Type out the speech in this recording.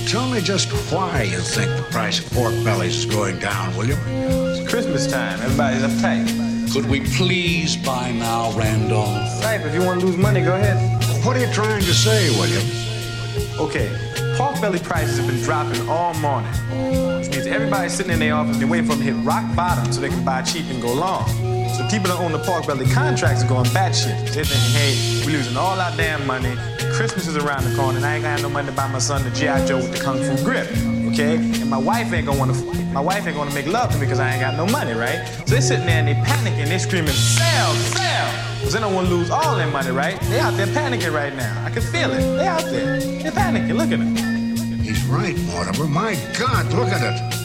Tell me just why you think the price of pork bellies is going down, will you? It's Christmas time. Everybody's uptight. Could we please buy now, Randolph? Right, if you want to lose money, go ahead. What are you trying to say, William? Okay, pork belly prices have been dropping all morning, which means everybody's sitting in their office and waiting for them to hit rock bottom so they can buy cheap and go long. So the people that own the pork belly contracts are going batshit. They're thinking, hey, we're losing all our damn money. Christmas is around the corner, and I ain't gonna have no money to buy my son the G.I. Joe with the Kung Fu grip. Okay? And my wife ain't gonna make love to me because I ain't got no money, right? So they're sitting there and they panicking, they screaming, sell, sell! Because they don't want to lose all their money, right? They out there panicking right now. I can feel it. They out there. They're panicking. Look at them. He's right, Mortimer. My God, look at it.